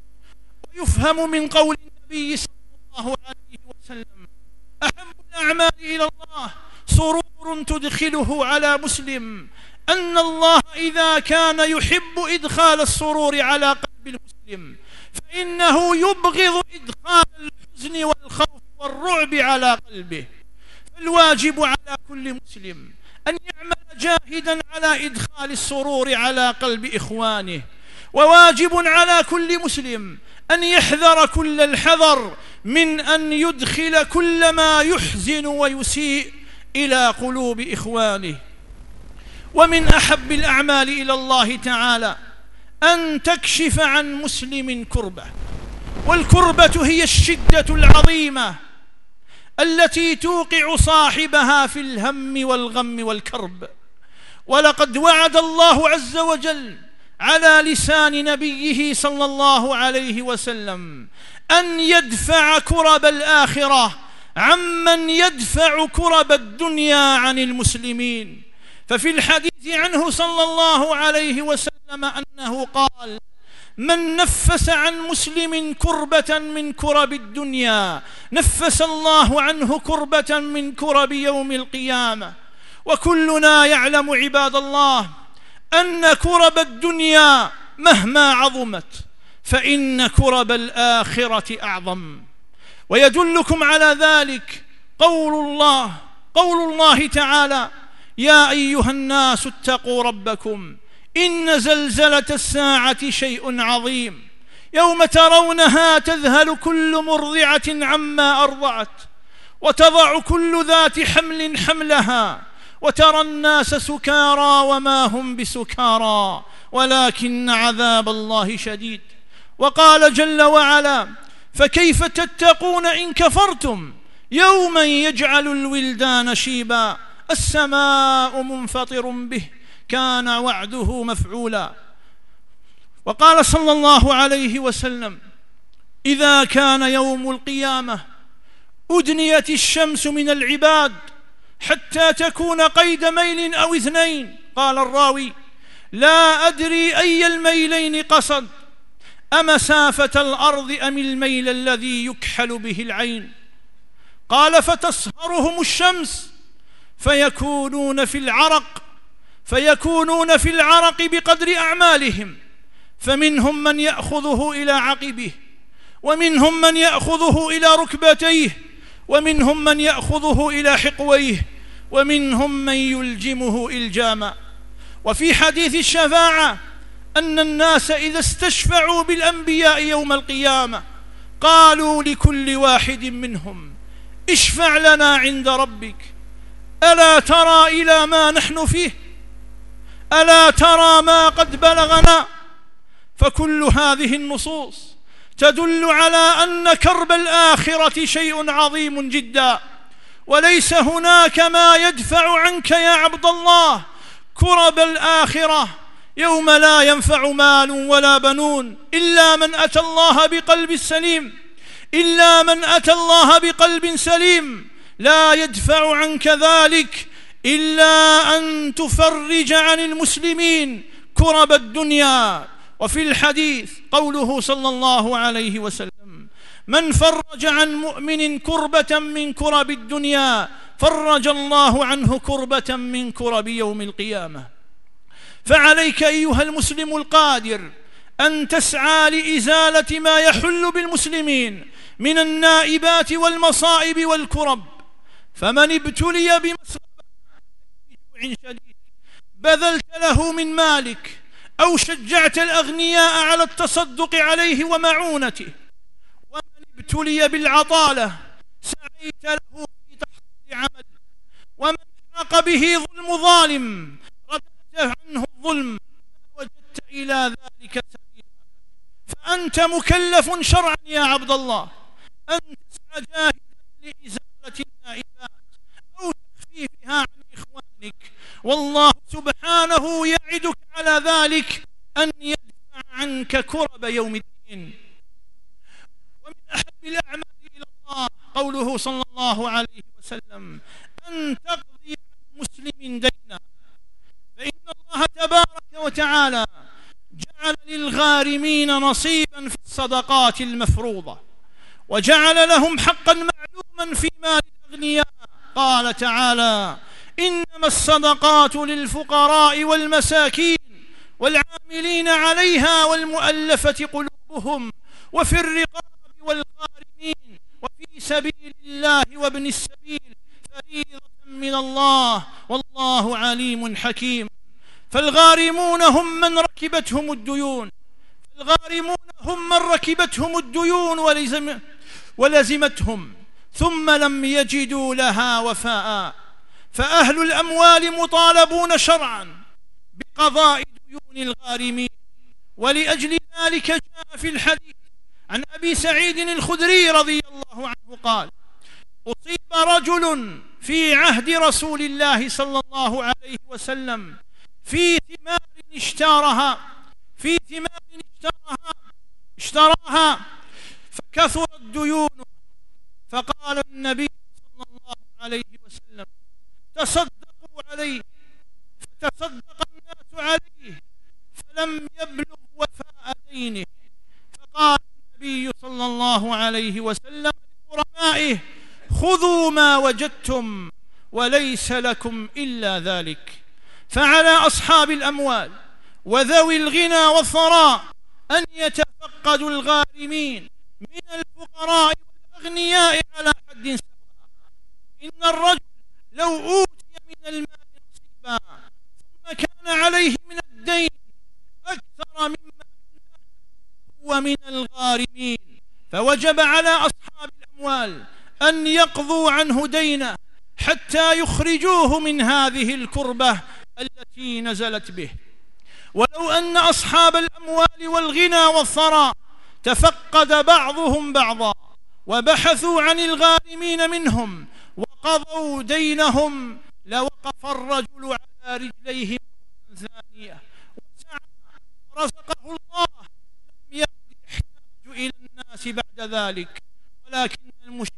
ويفهم من قول النبي صلى الله عليه وسلم: أحب الأعمال إلى الله سرور تدخله على مسلم، أن الله إذا كان يحب إدخال السرور على قلب المسلم فإنه يبغض إدخال الحزن والخوف والرعب على قلبه. فالواجب على كل مسلم أن يعمل جاهدا على إدخال السرور على قلب إخوانه، وواجب على كل مسلم أن يحذر كل الحذر من أن يدخل كل ما يحزن ويسيء إلى قلوب إخوانه. ومن أحب الأعمال إلى الله تعالى أن تكشف عن مسلم كربة، والكربة هي الشدة العظيمة التي توقع صاحبها في الهم والغم والكرب. ولقد وعد الله عز وجل على لسان نبيه صلى الله عليه وسلم أن يدفع كرب الآخرة عمن يدفع كرب الدنيا عن المسلمين. ففي الحديث عنه صلى الله عليه وسلم أنه قال: من نفس عن مسلم كربة من كرب الدنيا نفس الله عنه كربة من كرب يوم القيامة. وكلنا يعلم عباد الله أن كرب الدنيا مهما عظمت فإن كرب الآخرة أعظم. ويدلكم على ذلك قول الله تعالى: يا أيها الناس اتقوا ربكم إن زلزلة الساعة شيء عظيم، يوم ترونها تذهل كل مرضعة عما أرضعت وتضع كل ذات حمل حملها وترى الناس سكارى وما هم بسكارى ولكن عذاب الله شديد. وقال جل وعلا: فكيف تتقون إن كفرتم يوما يجعل الولدان شيبا السماء منفطر به كان وعده مفعولا. وقال صلى الله عليه وسلم: إذا كان يوم القيامة أدنيت الشمس من العباد حتى تكون قيد ميل أو اثنين. قال الراوي: لا أدري أي الميلين قصد، أمسافة الأرض أم الميل الذي يكحل به العين؟ قال: فتصهرهم الشمس فيكونون في العرق بقدر أعمالهم، فمنهم من يأخذه إلى عقبه، ومنهم من يأخذه إلى ركبتيه، ومنهم من يأخذه إلى حقويه، ومنهم من يلجمه إلجاما. وفي حديث الشفاعة أن الناس إذا استشفعوا بالأنبياء يوم القيامة قالوا لكل واحد منهم: اشفع لنا عند ربك، ألا ترى إلى ما نحن فيه؟ ألا ترى ما قد بلغنا؟ فكل هذه النصوص تدل على أن كرب الآخرة شيء عظيم جدا، وليس هناك ما يدفع عنك يا عبد الله كرب الآخرة يوم لا ينفع مال ولا بنون إلا من أتى الله بقلب سليم، لا يدفع عنك ذلك إلا أن تفرج عن المسلمين كرب الدنيا. وفي الحديث قوله صلى الله عليه وسلم: من فرج عن مؤمن كربة من كرب الدنيا فرج الله عنه كربة من كرب يوم القيامة. فعليك أيها المسلم القادر أن تسعى لإزالة ما يحل بالمسلمين من النائبات والمصائب والكرب. فمن ابتلي بمصيبة شديد بذلت له من مالك أو شجعت الأغنياء على التصدق عليه ومعونته، ومن ابتلي بالعطالة سعيت له في تحصيل عمل، ومن وحاق به ظلم ظالم رددت عنه الظلم وجدت إلى ذلك سبيلا. فأنت مكلف شرعا يا عبد الله أن تسعى جاهدا لإزالة النائبات أو تخفيفها عن إخوانك، والله سبحانه يعدك على ذلك أن يدفع عنك كرب يوم الدين. ومن أحب الأعمال إلى الله قوله صلى الله عليه وسلم أن تقضي عن مسلم دينا، فإن الله تبارك وتعالى جعل للغارمين نصيبا في الصدقات المفروضة، وجعل لهم حقا معلوما في مال الأغنياء. قال تعالى إنما الصدقات للفقراء والمساكين والعاملين عليها والمؤلفة قلوبهم وفي الرقاب والغارمين وفي سبيل الله وابن السبيل فريضة من الله والله عليم حكيم. فالغارمون هم من ركبتهم الديون ولزمتهم ثم لم يجدوا لها وفاء، فأهل الأموال مطالبون شرعا بقضاء ديون الغارمين. ولأجل ذلك جاء في الحديث عن أبي سعيد الخدري رضي الله عنه قال أصيب رجل في عهد رسول الله صلى الله عليه وسلم في ثمار اشتراها فكثرت ديونه، فقال النبي صلى الله عليه وسلم تصدقوا عليه، فتصدق الناس عليه فلم يبلغ وفاء دينه، فقال النبي صلى الله عليه وسلم لغرمائه خذوا ما وجدتم وليس لكم إلا ذلك. فعلى أصحاب الأموال وذوي الغنى والثراء أن يتفقدوا الغارمين من الفقراء والأغنياء على حد سواء. إن الرجل لو أوتي من المال نصيبا ثم كان عليه من الدين أكثر مما هو من الغارمين، فوجب على أصحاب الأموال أن يقضوا عنه دينه حتى يخرجوه من هذه الكربة التي نزلت به. ولو أن أصحاب الأموال والغنى والثراء تفقد بعضهم بعضا وبحثوا عن الغارمين منهم وقضوا دينهم لوقف الرجل على رجليه ثانية وسعى رزقه الله، لم يحتاج إلى الناس بعد ذلك. ولكن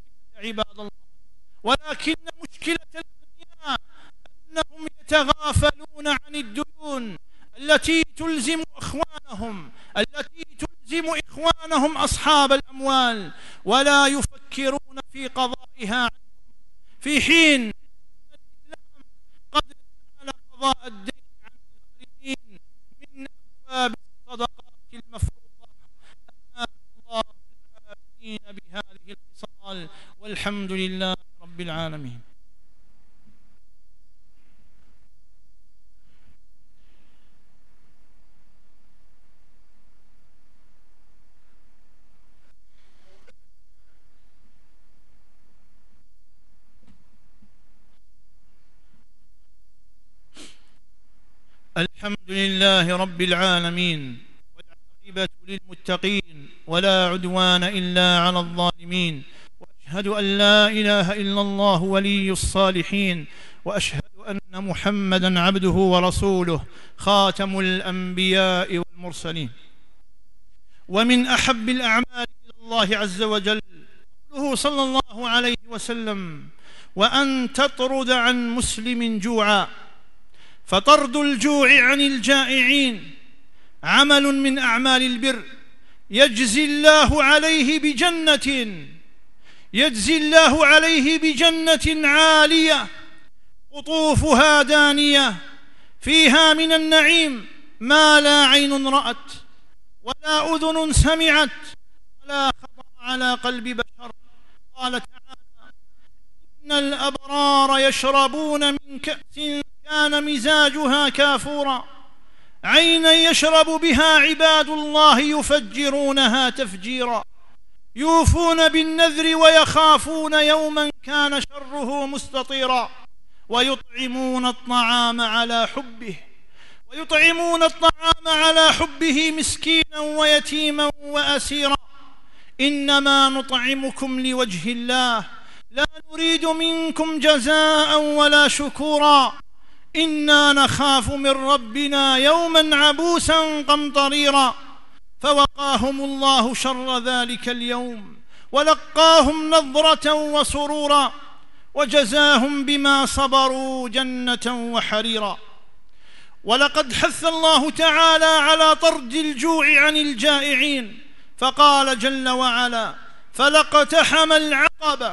مشكلة الأغنياء أنهم يتغافلون عن الديون التي تلزم إخوانهم أصحاب الأموال، ولا يفكرون في قضائها عنهم، في حين الإسلام قد جعل قضاء الدين عن الغارمين من أبواب الصدقات المفروضة. أمان الله العاملين بهذه الخصال، والحمد لله رب العالمين. الحمد لله رب العالمين، والعاقبة للمتقين، ولا عدوان إلا على الظالمين، وأشهد أن لا إله إلا الله ولي الصالحين، وأشهد أن محمدًا عبده ورسوله خاتم الأنبياء والمرسلين. ومن أحب الأعمال إلى الله عز وجل قوله صلى الله عليه وسلم وأن تطرد عن مسلم جوعا، فطرد الجوع عن الجائعين عمل من أعمال البر يجزي الله عليه بجنة عالية قطوفها دانية فيها من النعيم ما لا عين رأت ولا أذن سمعت ولا خطر على قلب بشر. قال تعالى إن الأبرار يشربون من كأس كان مزاجها كافورا عينا يشرب بها عباد الله يفجرونها تفجيرا يوفون بالنذر ويخافون يوما كان شره مستطيرا ويطعمون الطعام على حبه مسكينا ويتيما وأسيرا إنما نطعمكم لوجه الله لا نريد منكم جزاء ولا شكورا إنا نخاف من ربنا يوما عبوسا قمطريرا فوقاهم الله شر ذلك اليوم ولقاهم نضرة وسرورا وجزاهم بما صبروا جنة وحريرا. ولقد حث الله تعالى على طرد الجوع عن الجائعين فقال جل وعلا: فلاقتحم العقبة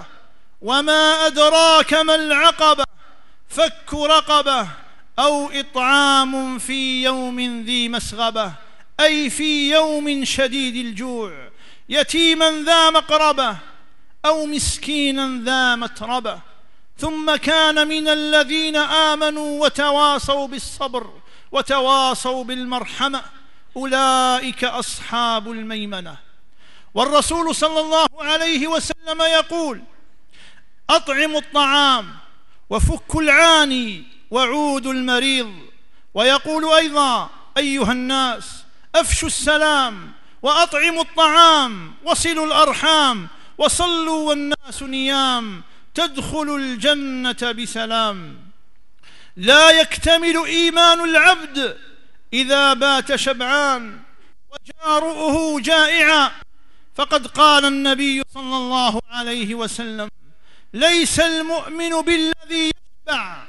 وما أدراك ما العقبة فك رقبة أو إطعام في يوم ذي مسغبة، أي في يوم شديد الجوع، يتيما ذا مقربة أو مسكينا ذا متربة. ثم كان من الذين آمنوا وتواصوا بالصبر وتواصوا بالمرحمة أولئك أصحاب الميمنة. والرسول صلى الله عليه وسلم يقول: أطعموا الطعام وفكوا العاني وعودوا المريض. ويقول أيضا: أيها الناس أفشوا السلام وأطعموا الطعام وصلوا الأرحام وصلوا والناس نيام تدخلوا الجنة بسلام. لا يكتمل إيمان العبد إذا بات شبعان وجاره جائعا، فقد قال النبي صلى الله عليه وسلم: ليس المؤمن بالذي يشبع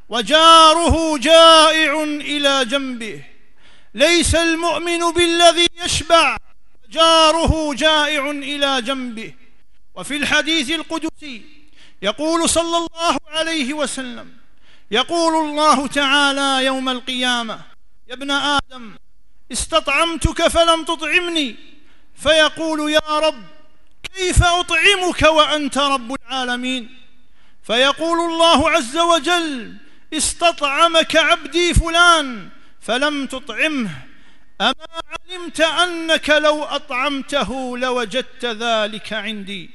وجاره جائع إلى جنبه، ليس المؤمن بالذي يشبع وجاره جائع إلى جنبه. وفي الحديث القدسي يقول صلى الله عليه وسلم: يقول الله تعالى يوم القيامة: يا ابن آدم استطعمتك فلم تطعمني، فيقول: يا رب كيف أطعمك وأنت رب العالمين؟ فيقول الله عز وجل: استطعمك عبدي فلان فلم تطعمه، أما علمت أنك لو أطعمته لوجدت ذلك عندي.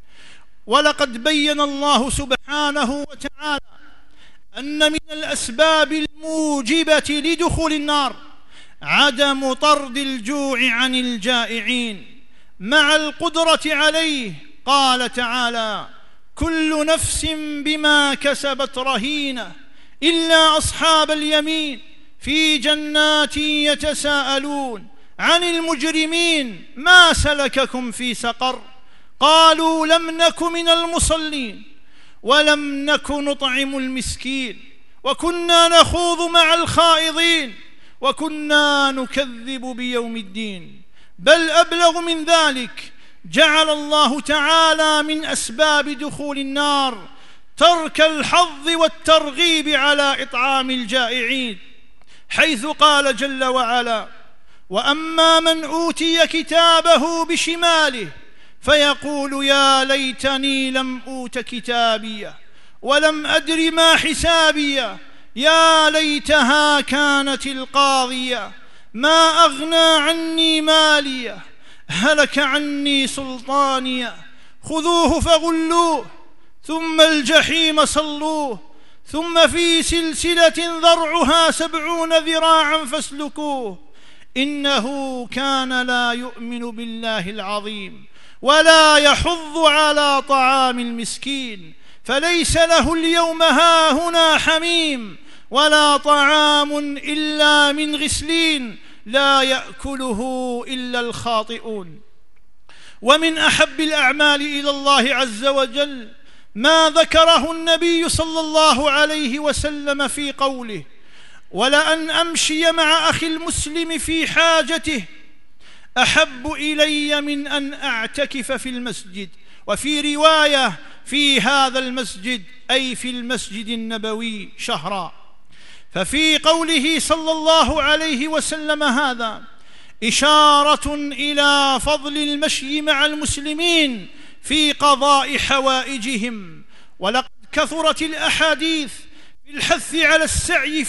ولقد بين الله سبحانه وتعالى أن من الأسباب الموجبة لدخول النار عدم طرد الجوع عن الجائعين مع القدرة عليه. قال تعالى: كل نفس بما كسبت رهينة إلا أصحاب اليمين في جنات يتساءلون عن المجرمين ما سلككم في سقر قالوا لم نك من المصلين ولم نك نطعم المسكين وكنا نخوض مع الخائضين وكنا نكذب بيوم الدين. بل أبلغ من ذلك، جعل الله تعالى من أسباب دخول النار ترك الحظ والترغيب على إطعام الجائعين، حيث قال جل وعلا: وأما من أوتي كتابه بشماله فيقول يا ليتني لم أوت كتابيه ولم أدر ما حسابيه يا ليتها كانت القاضية ما أغنى عني ماليه هلك عني سلطانيه خذوه فغلوه ثم الجحيم صلوه ثم في سلسلة ذرعها 70 ذراعا فاسلكوه إنه كان لا يؤمن بالله العظيم ولا يحض على طعام المسكين فليس له اليوم هاهنا حميم ولا طعام إلا من غسلين لا يأكله إلا الخاطئون. ومن أحب الأعمال إلى الله عز وجل ما ذكره النبي صلى الله عليه وسلم في قوله: ولأن أمشي مع أخي المسلم في حاجته أحب إلي من أن أعتكف في المسجد. وفي رواية: في هذا المسجد، أي في المسجد النبوي، شهرا. ففي قوله صلى الله عليه وسلم هذا إشارة إلى فضل المشي مع المسلمين في قضاء حوائجهم. ولقد كثرت الأحاديث بالحث على السعي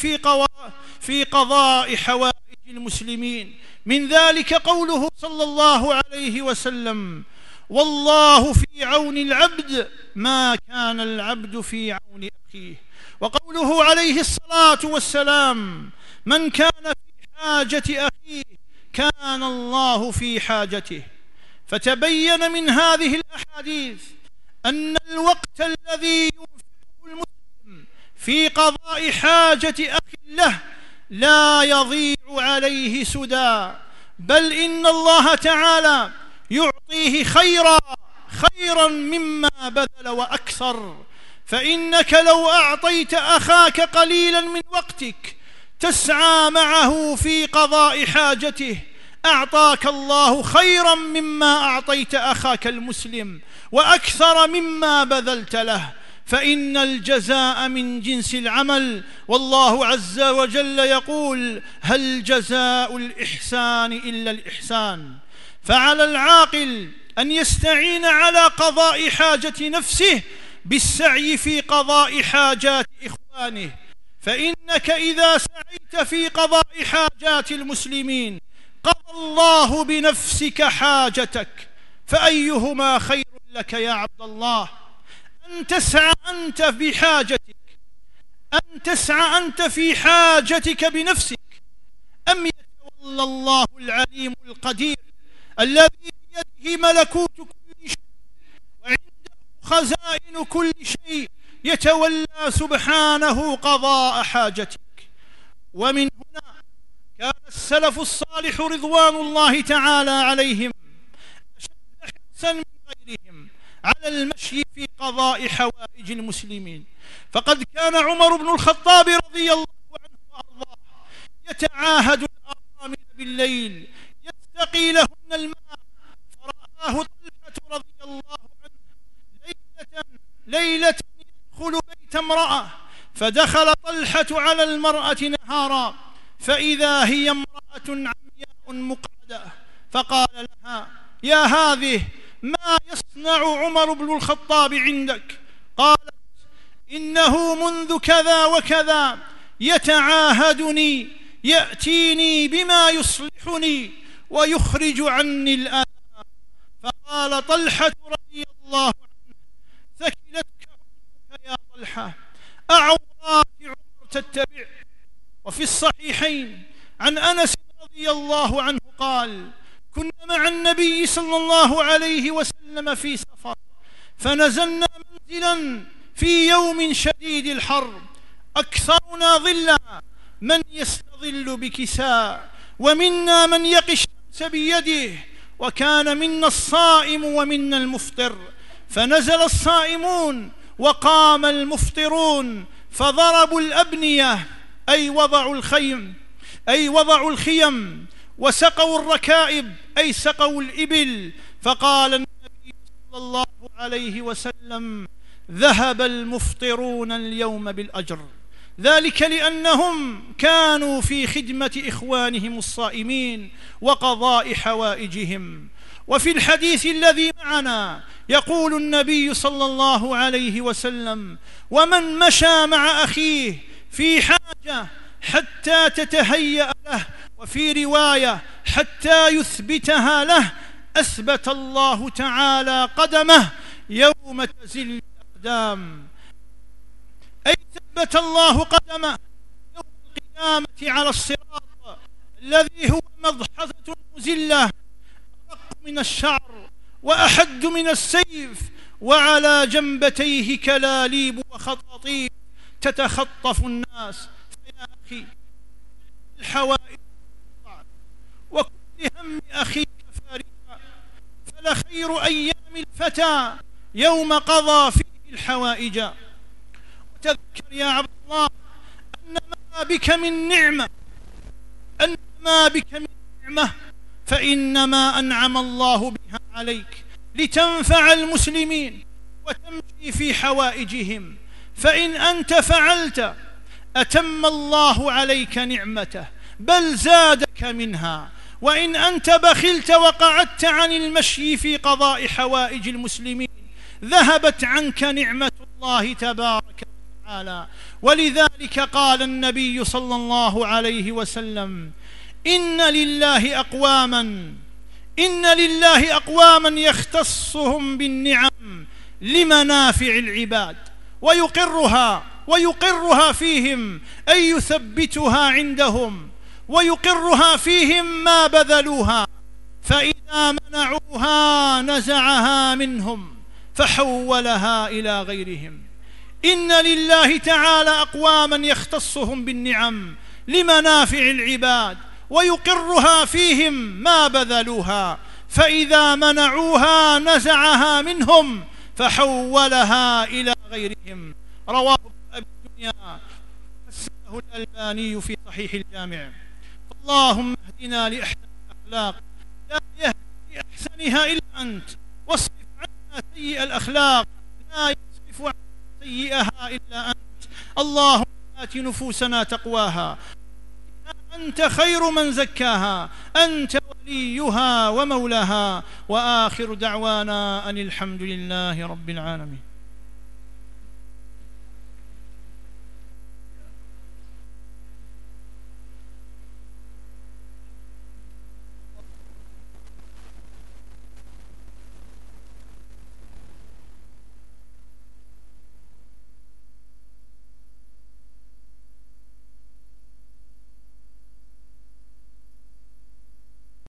في قضاء حوائج المسلمين، من ذلك قوله صلى الله عليه وسلم: والله في عون العبد ما كان العبد في عون أخيه. وقوله عليه الصلاة والسلام: من كان في حاجة أخيه كان الله في حاجته. فتبين من هذه الأحاديث أن الوقت الذي ينفقه المسلم في قضاء حاجة أخ له لا يضيع عليه سدى، بل إن الله تعالى يعطيه خيرا مما بذل وأكثر. فإنك لو أعطيت أخاك قليلا من وقتك تسعى معه في قضاء حاجته أعطاك الله خيرا مما أعطيت أخاك المسلم وأكثر مما بذلت له، فإن الجزاء من جنس العمل. والله عز وجل يقول: هل جزاء الإحسان إلا الإحسان؟ فعلى العاقل أن يستعين على قضاء حاجة نفسه بالسعي في قضاء حاجات إخوانه، فإنك إذا سعيت في قضاء حاجات المسلمين قضى الله بنفسك حاجتك، فأيهما خير لك يا عبد الله؟ أن تسعى أنت في حاجتك بنفسك، أم يتولى الله العليم القدير الذي بيده ملكوت كل شيء وعنده خزائن كل شيء يتولى سبحانه قضاء حاجتك؟ ومن هنا كان السلف الصالح رضوان الله تعالى عليهم أشد حرصا من غيرهم على المشي في قضاء حوائج المسلمين. فقد كان عمر بن الخطاب رضي الله عنه وأرضاه يتعاهد الأرامل بالليل يستقي لهن الماء، فرآه طلحة رضي الله عنه ليلة يدخل بيت امرأة، فدخل طلحة على المرأة نهارا فإذا هي امرأة عمياء مقعدة، فقال لها: يا هذه ما يصنع عمر بن الخطاب عندك؟ قالت: إنه منذ كذا وكذا يتعاهدني، يأتيني بما يصلحني ويخرج عني الآن. فقال طلحة رضي الله عنه: ثكلتك أمك يا طلحة، أعورات عمر تتبع. وفي الصحيحين عن أنس رضي الله عنه قال: كنا مع النبي صلى الله عليه وسلم في سفر، فنزلنا منزلا في يوم شديد الحر، أكثرنا ظلا من يستظل بكساء، ومنا من يقي الشمس بيده، وكان منا الصائم ومنا المفطر. فنزل الصائمون وقام المفطرون، فضربوا الأبنية أي وضعوا الخيم، وسقوا الركائب أي سقوا الإبل. فقال النبي صلى الله عليه وسلم: ذهب المفطرون اليوم بالأجر، ذلك لأنهم كانوا في خدمة إخوانهم الصائمين وقضاء حوائجهم. وفي الحديث الذي معنا يقول النبي صلى الله عليه وسلم: ومن مشى مع أخيه في حاجة حتى تتهيأ له، وفي رواية حتى يثبتها له، أثبت الله تعالى قدمه يوم تزل الأقدام، أي ثبت الله قدمه يوم القيامة على الصراط الذي هو مضحضة مزلة، أرق من الشعر وأحد من السيف، وعلى جنبتيه كلاليب وخطاطيف تتخطف الناس. فيا أخي، الحوائج وكل هم أخيك فارغا، فلخير أيام الفتى يوم قضى فيه الحوائج. وتذكر يا عبد الله أن ما بك من نعمة فإنما أنعم الله بها عليك لتنفع المسلمين وتمشي في حوائجهم، فإن أنت فعلت أتم الله عليك نعمته بل زادك منها، وإن أنت بخلت وقعدت عن المشي في قضاء حوائج المسلمين ذهبت عنك نعمة الله تبارك وتعالى. ولذلك قال النبي صلى الله عليه وسلم: إن لله أقواما يختصهم بالنعم لمنافع العباد ويقرها ويقرها فيهم أي يثبتها عندهم، ويقرها فيهم ما بذلوها، فإذا منعوها نزعها منهم فحولها إلى غيرهم. إن لله تعالى أقواما يختصهم بالنعم لمنافع العباد ويقرها فيهم ما بذلوها، فإذا منعوها نزعها منهم فحولها إلى غيرهم. رواه أبي الدنيا حسنه الألباني في صحيح الجامع. اللهم اهدنا لأحسن الأخلاق لا يهدي لأحسنها إلا أنت، واصرف عنا سيئ الأخلاق لا يصرف عنا سيئها إلا أنت. اللهم آت نفوسنا تقواها، أنت خير من زكاها، أنت وليها ومولاها. وآخر دعوانا أن الحمد لله رب العالمين.